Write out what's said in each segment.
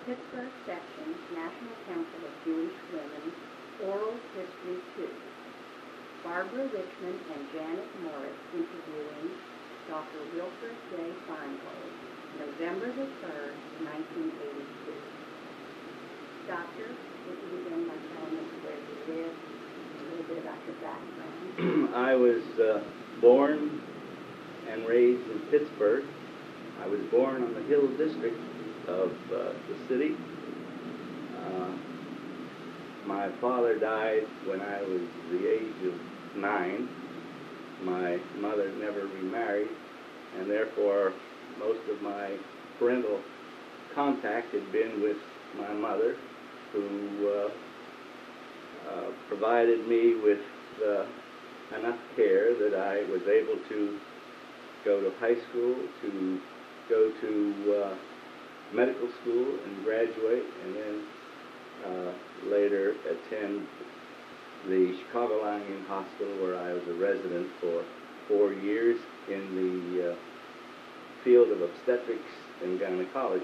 Pittsburgh Section, National Council of Jewish Women, Oral History 2. Barbara Richmond and Janet Morris interviewing Dr. Wilfred J. Feingold, November the 3rd, 1982. Doctor, would you begin by telling us where you live, a little bit about your background? I was born and raised in Pittsburgh. I was born on the Hill District of the city. My father died when I was the age of 9. My mother never remarried, and therefore most of my parental contact had been with my mother, who provided me with enough care that I was able to go to high school, to go to medical school and graduate, and then later attend the Chicago Lying-in Hospital, where I was a resident for 4 years in the field of obstetrics and gynecology.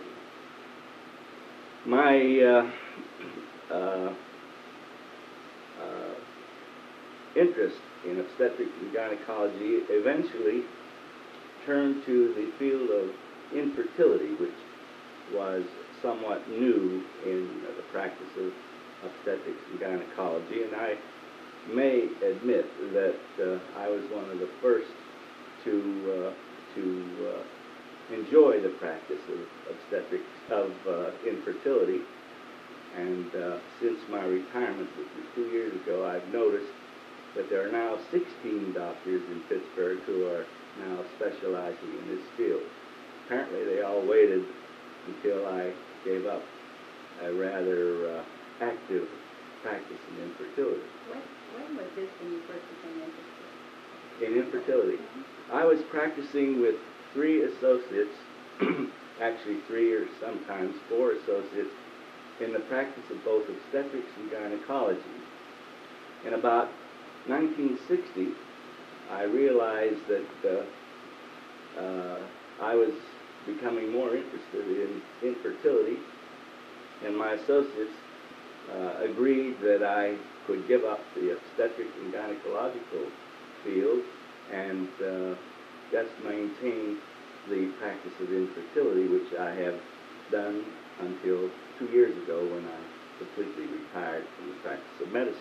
My interest in obstetrics and gynecology eventually turned to the field of infertility, which was somewhat new in the practice of obstetrics and gynecology, and I may admit that I was one of the first to enjoy the practice of obstetrics, of infertility, and since my retirement, which was 2 years ago, I've noticed that there are now 16 doctors in Pittsburgh who are now specializing in this field. Apparently they all waited until I gave up a rather active practice in infertility. When was this when you first became interested? In infertility? I was practicing with 3 associates, actually 3 or sometimes 4 associates, in the practice of both obstetrics and gynecology. In about 1960, I realized that I was becoming more interested in infertility, and my associates agreed that I could give up the obstetric and gynecological field and just maintain the practice of infertility, which I have done until 2 years ago when I completely retired from the practice of medicine.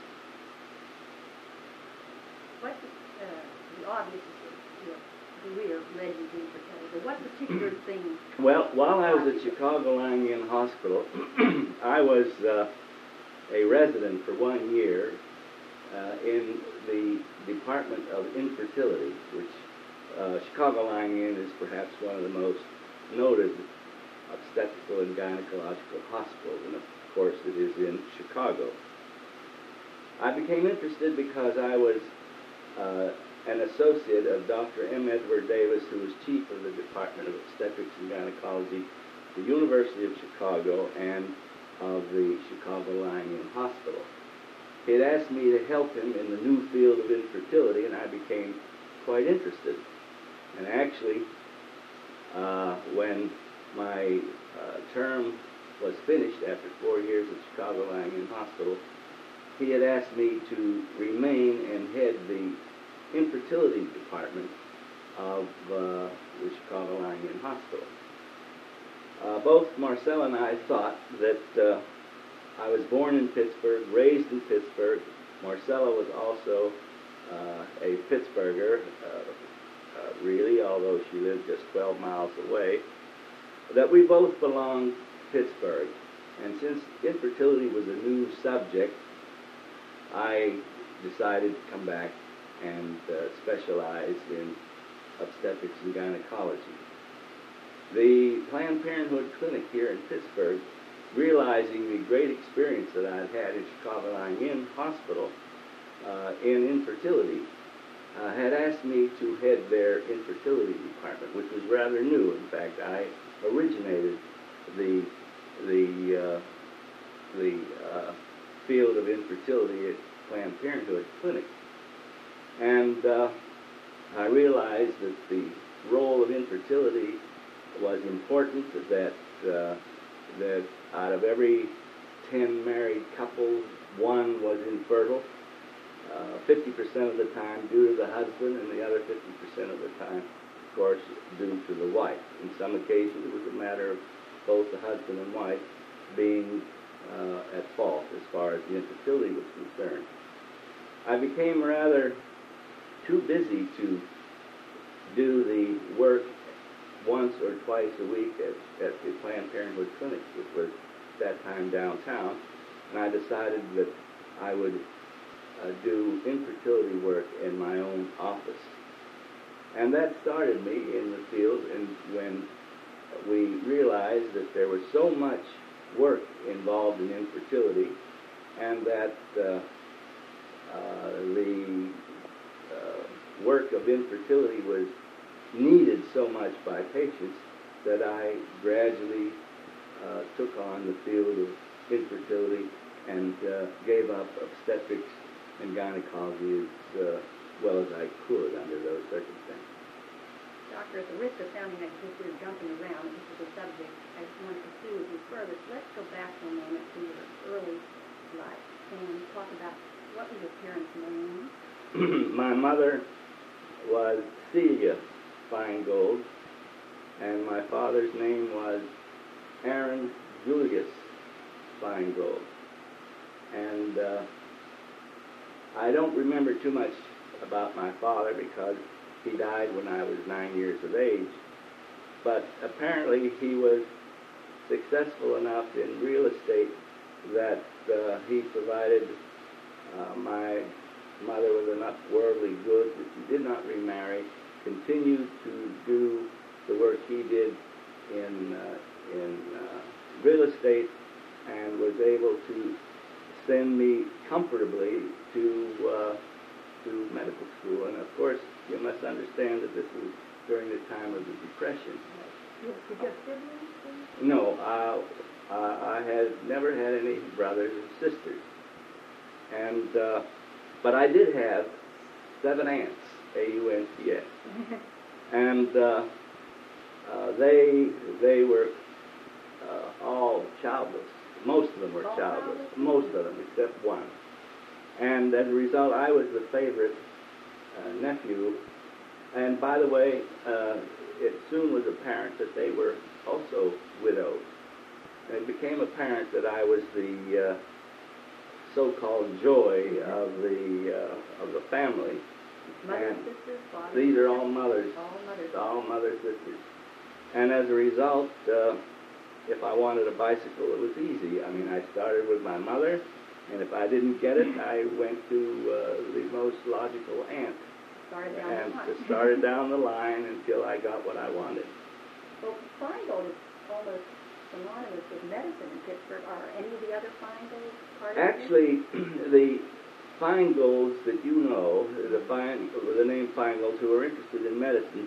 What the obvious your career led you to infertility, but what particular thing? Well, while I was at Chicago Lying-in Hospital, I was a resident for 1 year in the Department of Infertility, which Chicago Lying-in is perhaps one of the most noted obstetrical and gynecological hospitals, and of course it is in Chicago. I became interested because I was an associate of Dr. M. Edward Davis, who was chief of the Department of Obstetrics and Gynecology at the University of Chicago and of the Chicago Lying-in Hospital. He had asked me to help him in the new field of infertility, and I became quite interested. And actually, when my term was finished after 4 years at Chicago Lying-in Hospital, he had asked me to remain and head the infertility department of the Chicago Lying-in Hospital. Both Marcella and I thought that I was born in Pittsburgh, raised in Pittsburgh. Marcella was also a Pittsburgher, really, although she lived just 12 miles away, that we both belonged to Pittsburgh. And since infertility was a new subject, I decided to come back and specialize in obstetrics and gynecology. The Planned Parenthood Clinic here in Pittsburgh, realizing the great experience that I'd had at Chicago Lying-in Hospital in infertility, had asked me to head their infertility department, which was rather new. In fact, I originated the field of infertility at Planned Parenthood Clinic. And I realized that the role of infertility was important, that that out of every 10 married couples, one was infertile, 50% of the time due to the husband, and the other 50% of the time, of course, due to the wife. In some occasions, it was a matter of both the husband and wife being at fault as far as the infertility was concerned. I became rather too busy to do the work once or twice a week at the Planned Parenthood clinic, which was at that time downtown, and I decided that I would do infertility work in my own office. And that started me in the field, and when we realized that there was so much work involved in infertility, and that the work of infertility was needed so much by patients, that I gradually took on the field of infertility and gave up obstetrics and gynecology as well as I could under those circumstances. Doctor, at the risk of sounding like we're jumping around, this is a subject I just want to pursue with you further. So let's go back for a moment to your early life and talk about what was your parents' name? My mother was Celia Feingold, and my father's name was Aaron Julius Feingold. And I don't remember too much about my father because he died when I was 9 years of age, but apparently he was successful enough in real estate that he provided my mother with enough worldly goods that she did not remarry, continued to do the work he did in real estate, and was able to send me comfortably to medical school. And of course, you must understand that this was during the time of the Depression. Did you have siblings? No, I had never had any brothers and sisters, and but I did have 7 aunts, A-U-N-T-S, and they were all childless. Most of them were childless. Most of them, except one. And as a result, I was the favorite nephew. And by the way, it soon was apparent that they were also widowed. And it became apparent that I was the so-called joy of the family. Mothers, sisters, fathers? These are all mothers. All mothers. All mother sisters. And as a result, if I wanted a bicycle, it was easy. I mean, I started with my mother, and if I didn't get it, I went to the most logical aunt. Started down the line until I got what I wanted. Well, Feingold is almost synonymous with medicine in Pittsburgh. Are any of the other Feingolds part of it? Actually, the Feingolds that you know, the name Feingold, who are interested in medicine,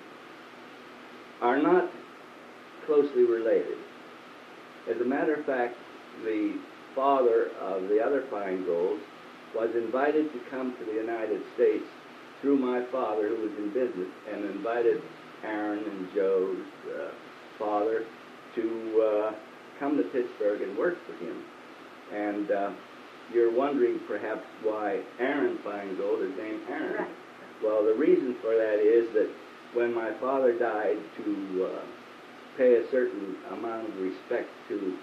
are not closely related. As a matter of fact, the father of the other Feingolds was invited to come to the United States through my father, who was in business, and invited Aaron and Joe's father to come to Pittsburgh and work for him. And you're wondering perhaps why Aaron Feingold is named Aaron. Right. Well, the reason for that is that when my father died, to pay a certain amount of respect to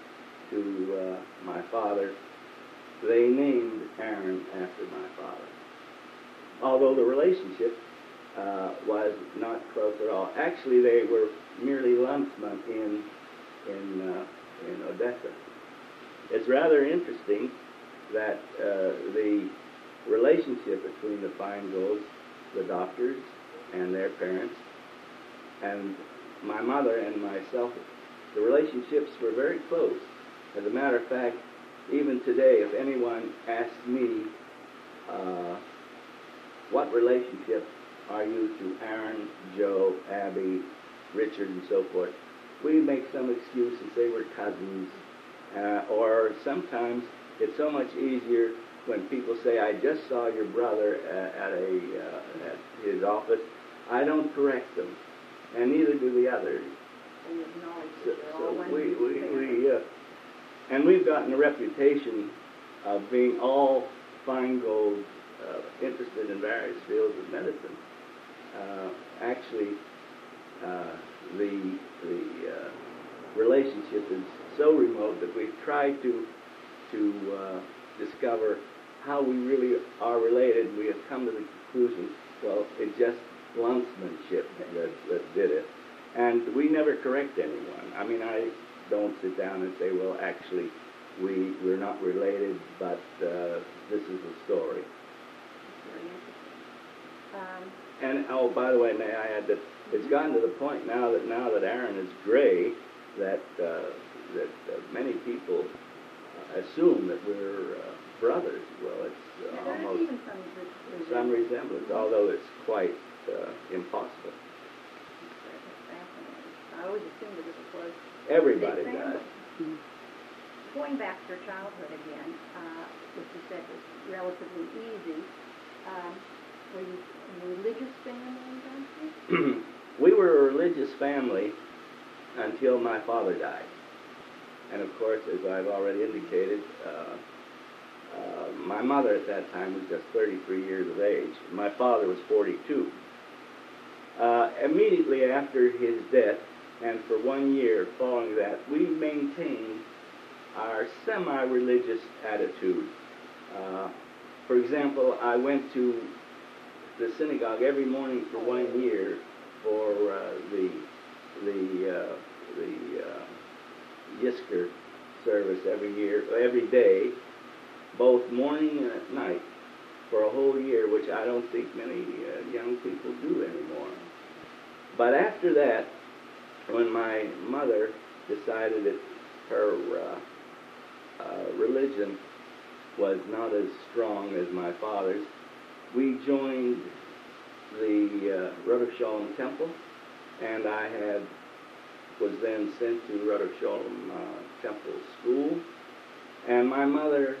my father, they named Aaron after my father. Although the relationship was not close at all. Actually, they were merely luntsmen in Odessa. It's rather interesting that the relationship between the Feingolds, the doctors and their parents, and my mother and myself, the relationships were very close. As a matter of fact, even today, if anyone asks me, what relationship are you to Aaron, Joe, Abby, Richard, and so forth, we make some excuse and say we're cousins. Or sometimes it's so much easier when people say, I just saw your brother at his office. I don't correct them, and neither do the others. And you acknowledge So, that they're all one we And we've gotten a reputation of being all fine gold, interested in various fields of medicine. Actually, the relationship is so remote that we've tried to discover how we really are related. We have come to the conclusion, well, it's just blunsmanship that did it. And we never correct anyone. I mean, I don't sit down and say, well, actually, we're not related, but this is the story. Very interesting. And, oh, by the way, may I add that it's gotten to the point now that Aaron is gray, that many people assume that we're brothers. Well, it's There's almost even some resemblance, although it's quite impossible. That's fascinating. I always assumed that it was Everybody big family. does. Going back to your childhood again, which you said was relatively easy, were you a religious family in Dunphy? We were a religious family until my father died. And of course, as I've already indicated, my mother at that time was just 33 years of age. My father was 42. Immediately after his death, and for 1 year following that, we maintained our semi-religious attitude. For example, I went to the synagogue every morning for 1 year for the Yisker service every day, both morning and at night, for a whole year, which I don't think many young people do anymore. But after that, when my mother decided that her religion was not as strong as my father's, we joined the Rodef Shalom Temple, and I was then sent to Rodef Shalom Temple School, and my mother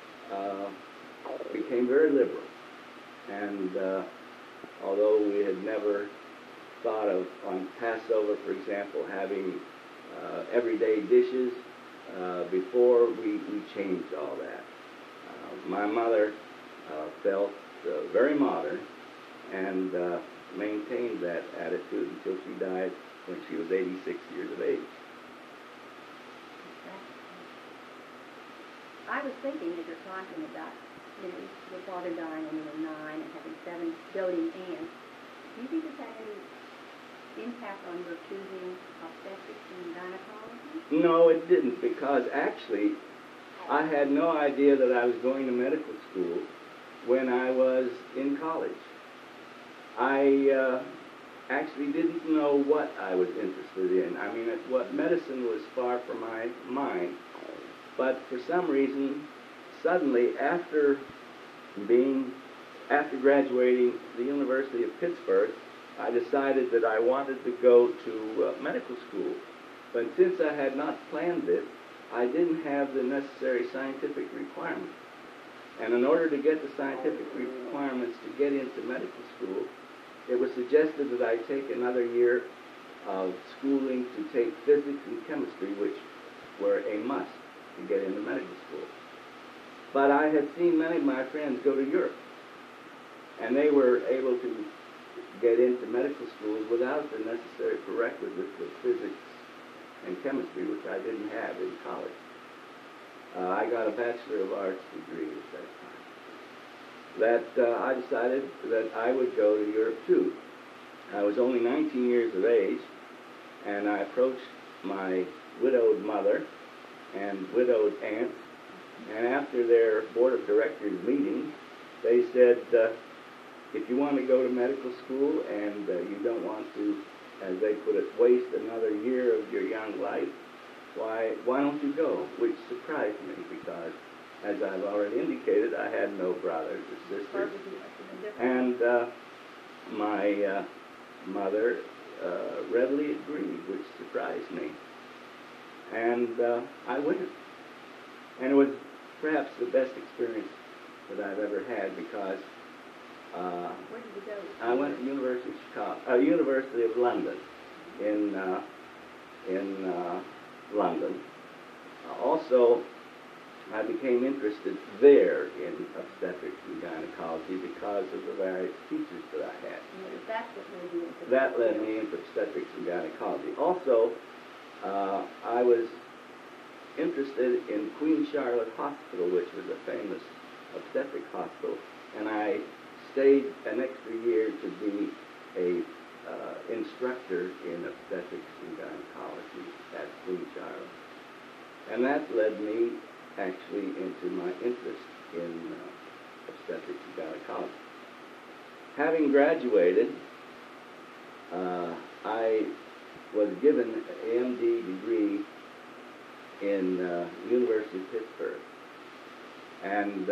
became very liberal, and although we had never thought of, on Passover, for example, having everyday dishes, before we changed all that. My mother felt very modern and maintained that attitude until she died when she was 86 years of age. I was thinking as you're talking about, your father dying when you were 9 and having 7 doting aunts, do you think this had any impact on your choosing obstetrics and gynecology? No, it didn't, because actually I had no idea that I was going to medical school when I was in college. I actually didn't know what I was interested in. I mean, what medicine was far from my mind. But for some reason, suddenly, after graduating the University of Pittsburgh, I decided that I wanted to go to medical school. But since I had not planned this, I didn't have the necessary scientific requirements. And in order to get the scientific requirements to get into medical school, it was suggested that I take another year of schooling to take physics and chemistry, which were a must to get into medical school. But I had seen many of my friends go to Europe, and they were able to get into medical schools without the necessary prerequisites of physics and chemistry, which I didn't have in college. I got a Bachelor of Arts degree at that time. I decided that I would go to Europe too. I was only 19 years of age, and I approached my widowed mother and widowed aunts, and after their board of directors meeting, they said, if you want to go to medical school and you don't want to, as they put it, waste another year of your young life, why don't you go? Which surprised me, because, as I've already indicated, I had no brothers or sisters. And my mother readily agreed, which surprised me. And I went. And it was perhaps the best experience that I've ever had, because Where did you go? I went to University of Chicago, University of London, in London, Also, I became interested there in obstetrics and gynecology because of the various teachers that I had. That's what led you into That led me into obstetrics and gynecology. Also, I was interested in Queen Charlotte Hospital, which was a famous obstetric hospital, and I stayed an extra year to be a instructor in obstetrics and gynecology at Queen Charlotte. And that led me actually into my interest in obstetrics and gynecology. Having graduated, I was given an MD degree in University of Pittsburgh, and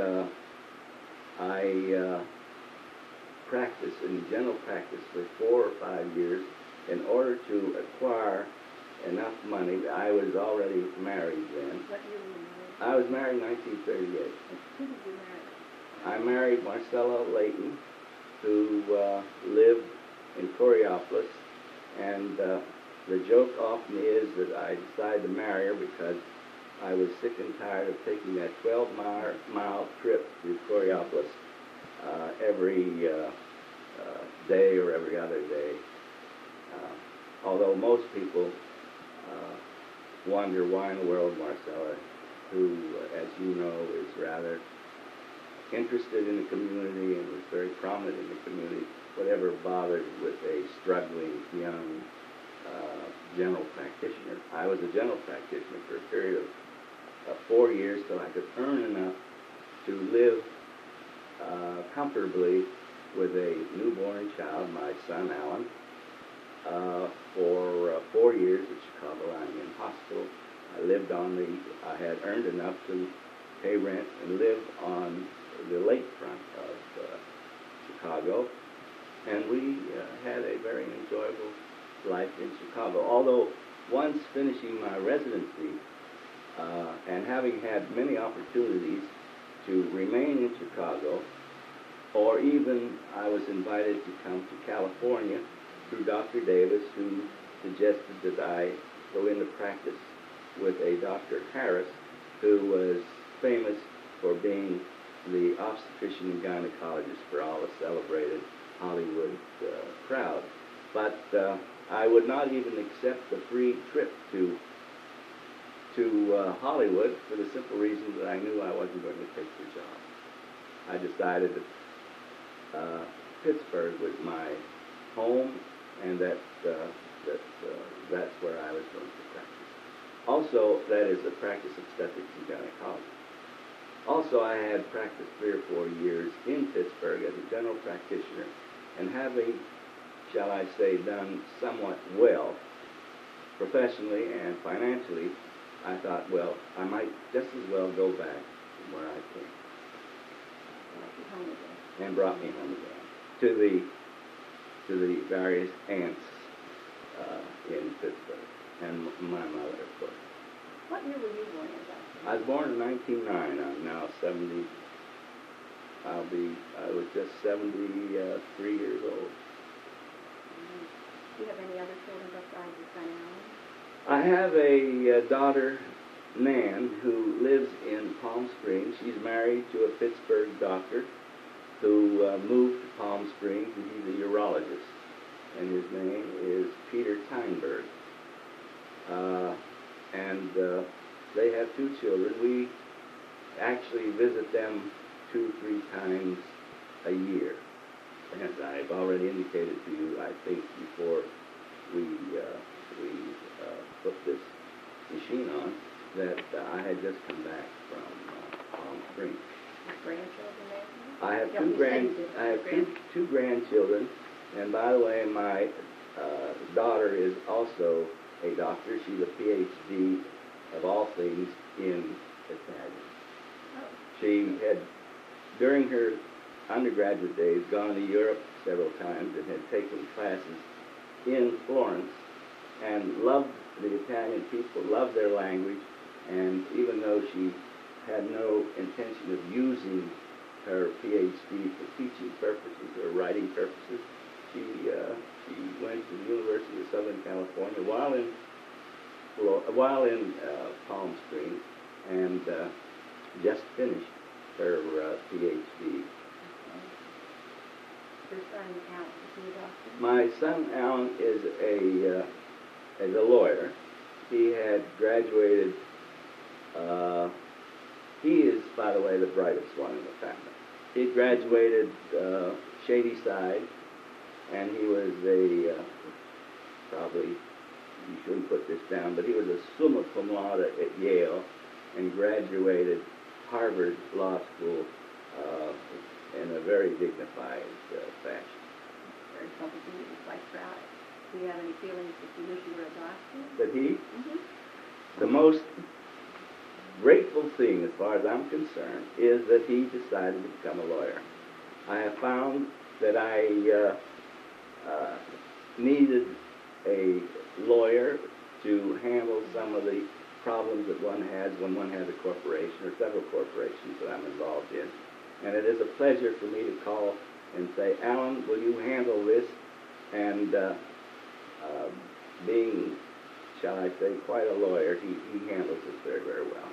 I practiced in general practice for 4 or 5 years in order to acquire enough money. I was already married then. What year were you married? I was married in 1938. Who did you marry? I married Marcella Layton, who lived in Coraopolis, and the joke often is that I decided to marry her because I was sick and tired of taking that 12-mile trip to Coraopolis every day or every other day. Although most people wonder why in the world Marcella, who, as you know, is rather interested in the community and was very prominent in the community, whatever bothered with a struggling young general practitioner. I was a general practitioner for a period of 4 years till I could earn enough to live comfortably with a newborn child, my son Alan, for 4 years at Chicago Langham Hospital. I had earned enough to pay rent and live on the lakefront of Chicago, and we had a very enjoyable life in Chicago. Although once finishing my residency and having had many opportunities to remain in Chicago, or even I was invited to come to California through Dr. Davis, who suggested that I go into practice with a Dr. Harris, who was famous for being the obstetrician and gynecologist for all the celebrated Hollywood crowd. But I would not even accept the free trip to Hollywood for the simple reason that I knew I wasn't going to take the job. I decided that Pittsburgh was my home, and that's where I was going to practice. Also, that is the practice of obstetrics and gynecology. Also, I had practiced 3 or 4 years in Pittsburgh as a general practitioner, and having, shall I say, done somewhat well professionally and financially, I thought, well, I might just as well go back to where I came. And brought me home again to the various aunts in Pittsburgh, and my mother, of course. What year were you born in, Doctor? I was born in 1909. I'm now 70. I was just 73 years old. Do you have any other children besides your son Alan? I have a daughter, Nan, who lives in Palm Springs. She's married to a Pittsburgh doctor who moved to Palm Springs, and he's a urologist, and his name is Peter Teinberg. And they have 2 children. We actually visit them 2-3 times a year. As I've already indicated to you, I think before we put this machine on, that I had just come back from Palm Springs. Grandchildren there? I have two grandchildren, and by the way, my daughter is also a doctor. She's a PhD of all things in Italian. Oh. She had, during her undergraduate days, gone to Europe several times and had taken classes in Florence and loved the Italian people, loved their language, and even though she had no intention of using her PhD for teaching purposes or writing purposes, she went to the University of Southern California. While in while in Palm Springs, and just finished her PhD. Your son, Alan, is he a doctor? My son Alan is a lawyer. He had graduated. He is, by the way, the brightest one in the family. He graduated Shady Side, and he was probably, you shouldn't put this down, but he was a summa cum laude at Yale and graduated Harvard Law School in a very dignified fashion. Very something to be quite proud of. Do you have any feelings that you wish you were a doctor? But he, Mm-hmm. the most grateful thing, as far as I'm concerned, is that he decided to become a lawyer. I have found that I needed a lawyer to handle some of the problems that one has when one has a corporation or several corporations that I'm involved in. And it is a pleasure for me to call and say, Alan, will you handle this? And being, shall I say, quite a lawyer, he handles it very, very well.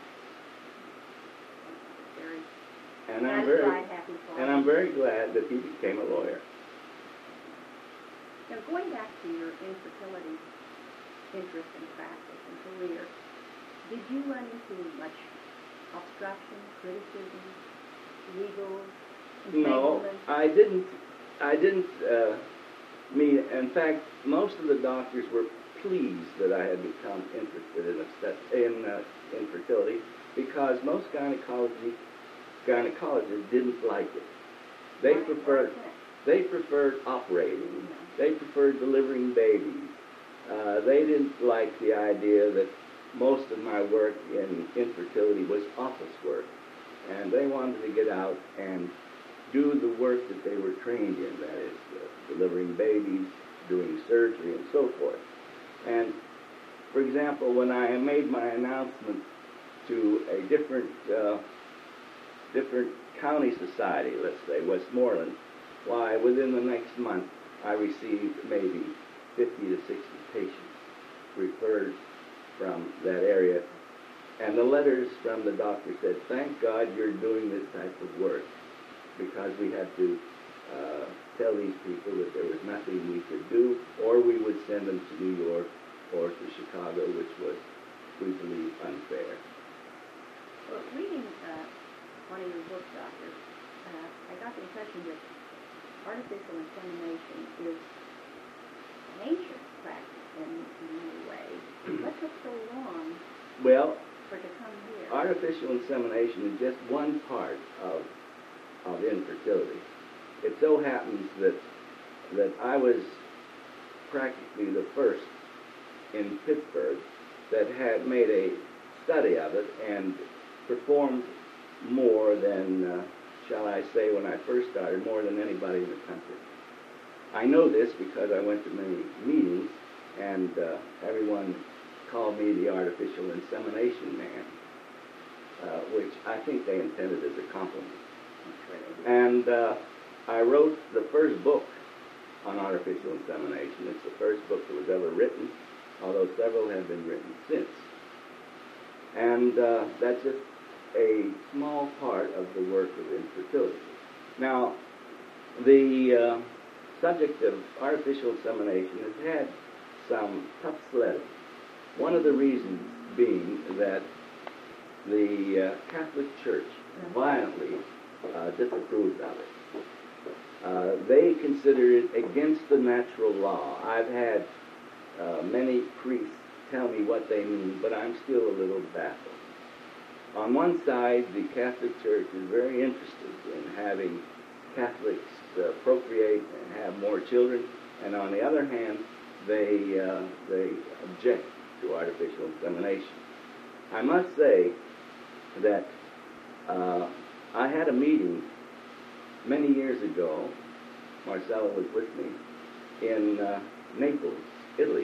Very And I'm happy for him. very glad that he became a lawyer. Now, going back to your infertility interest in practice and career, did you run into much obstruction, criticism, legal No, entanglement? I didn't meet. In fact, most of the doctors were pleased that I had become interested in infertility, because most gynecologists didn't like it. They preferred operating. They preferred delivering babies. They didn't like the idea that most of my work in infertility was office work, and they wanted to get out and do the work that they were trained in, that is, delivering babies, doing surgery, and so forth. And, for example, when I made my announcement to a different county society, let's say, Westmoreland, why, within the next month, I received maybe 50 to 60 patients referred from that area. And the letters from the doctor said, thank God you're doing this type of work, because we had to tell these people that there was nothing we could do, or we would send them to New York or to Chicago, which was, we believe, unfair. Well, reading one of your books, Doctor, I got the impression that artificial insemination is an ancient practice in many ways. What took so long for it to come here? Artificial insemination is just one part of infertility. It so happens that I was practically the first in Pittsburgh that had made a study of it and performed more than, shall I say, when I first started, more than anybody in the country. I know this because I went to many meetings, and everyone called me the artificial insemination man, which I think they intended as a compliment. And I wrote the first book on artificial insemination. It's the first book that was ever written, although several have been written since. And that's just a small part of the work of infertility. Now, the subject of artificial insemination has had some tough sledding. One of the reasons being that the Catholic Church violently disapproved of it. They consider it against the natural law. I've had many priests tell me what they mean, but I'm still a little baffled. On one side, the Catholic Church is very interested in having Catholics procreate and have more children, and on the other hand, they object to artificial insemination. I must say that I had a meeting many years ago, Marcella was with me, in Naples, Italy.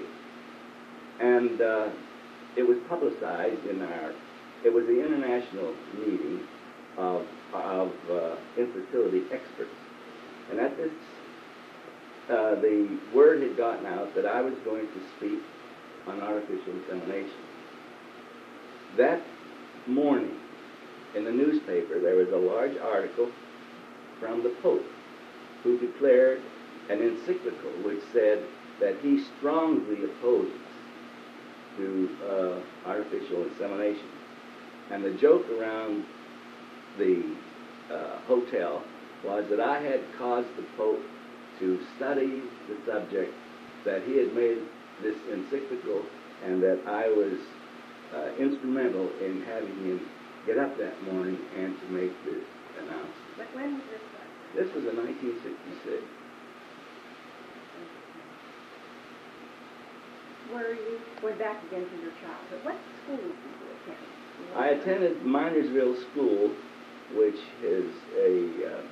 And it was publicized it was the international meeting of infertility experts. And at this, the word had gotten out that I was going to speak on artificial insemination. That morning, in the newspaper, there was a large article from the Pope, who declared an encyclical which said that he strongly opposes to artificial insemination. And the joke around the hotel was that I had caused the Pope to study the subject, that he had made this encyclical, and that I was instrumental in having him get up that morning and to make this announcement. But when was this? This was in 1966. We're back again to your childhood. What school did you attend? I attended Minersville School, which is a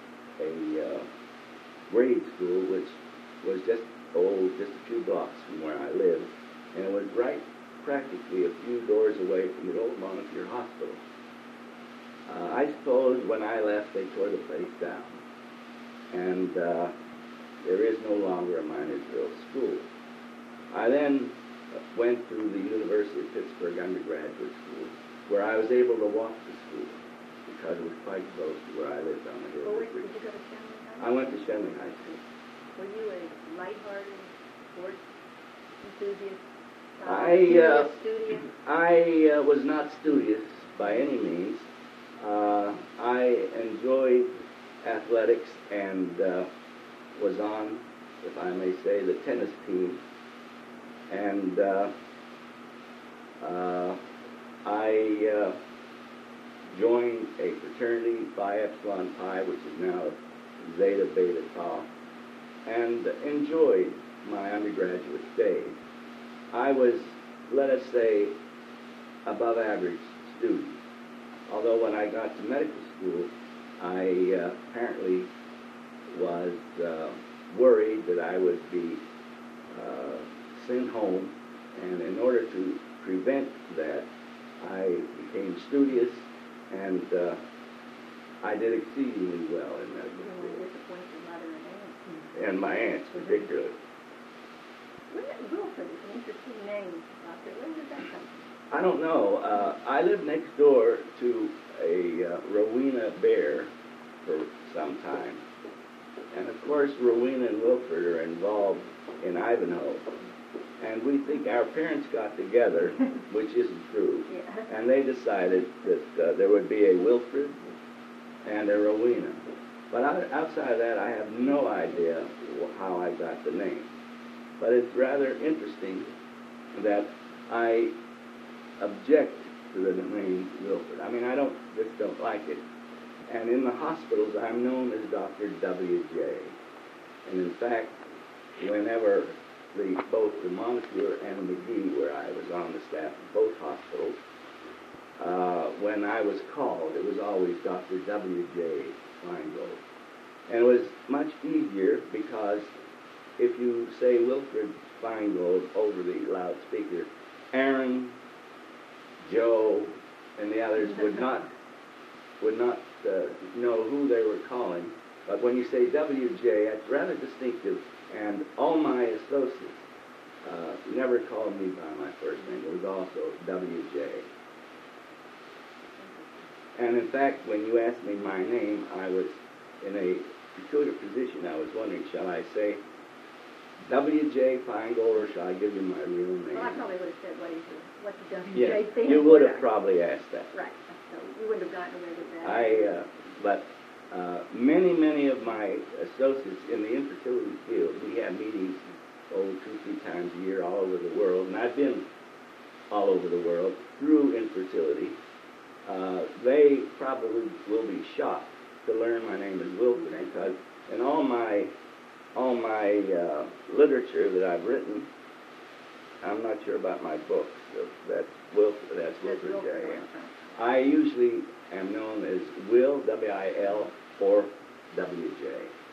grade school, which was just a few blocks from where I lived, and it was right practically a few doors away from the old Montefiore Hospital. I suppose when I left, they tore the place down, and there is no longer a Minersville School. I then went to the University of Pittsburgh undergraduate school, where I was able to walk to school because it was quite close to where I lived on the hill. Well, did you go to Shenley High School? I went to Shenley High School. Were you a lighthearted sports enthusiast? I was not studious by any means. I enjoyed athletics and was on, if I may say, the tennis team. And I joined a fraternity, Phi Epsilon Pi, which is now Zeta Beta Tau, and enjoyed my undergraduate days. I was, let us say, above average student. Although when I got to medical school, I apparently was worried that I would be sent home, and in order to prevent that, I became studious, and I did exceedingly well in medical school. And my aunts particularly. Wilford is an interesting name, Doctor. Where did that come from? I don't know. I lived next door to a Rowena bear for some time. And of course, Rowena and Wilford are involved in Ivanhoe. And we think our parents got together, which isn't true, Yeah. and they decided that there would be a Wilfred and a Rowena. But outside of that, I have no idea how I got the name. But it's rather interesting that I object to the name Wilford. I mean, I just don't like it. And in the hospitals, I'm known as Dr. W.J. And in fact, whenever both the Montefiore and the McGee, where I was on the staff of both hospitals, when I was called, it was always Dr. W.J. Feingold. And it was much easier because if you say Wilfred Feingold over the loudspeaker, Aaron, Joe, and the others would not know who they were calling. But when you say W.J., that's rather distinctive, and all my associates never called me by my first name. It was also W.J. And in fact, when you asked me my name, I was in a peculiar position. I was wondering, shall I say W.J. Feingold, or shall I give you my real name? Well, I probably would have said, what's the W.J. Yes, thing? you would have probably asked that. Right. So you wouldn't have gotten away with that. But many of my associates in the infertility field, we have meetings 2-3 times a year all over the world, and I've been all over the world through infertility. They probably will be shocked to learn my name is Wilford, because in all my literature that I've written, I'm not sure about my books. That's Wilford J. I usually am known as Will, W-I-L, or W.J.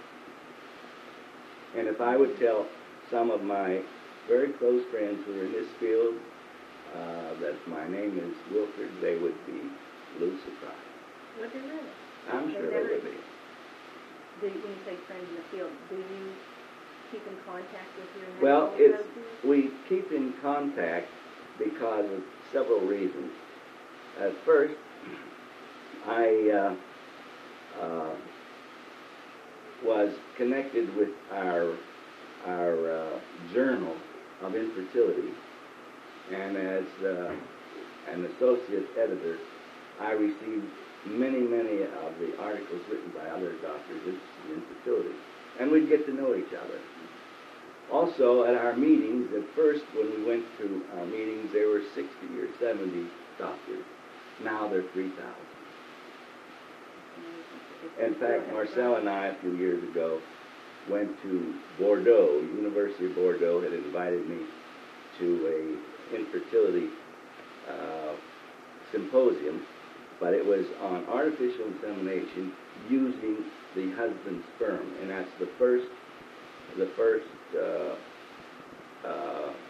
And if I would tell some of my very close friends who are in this field that my name is Wilford, they would be a little surprised. Would they really? I'm sure they would be. When you say friends in the field, do you keep in contact with your medical Well, husband? we keep in contact because of several reasons. At first, I was connected with our journal of infertility, and as an associate editor, I received many of the articles written by other doctors interested in fertility, and we'd get to know each other. Also, at our meetings, at first when we went to our meetings, there were 60 or 70 doctors. Now there are 3,000. In fact, Marcel and I, a few years ago, went to Bordeaux. University of Bordeaux had invited me to a infertility symposium, but it was on artificial insemination using the husband's sperm, and that's the first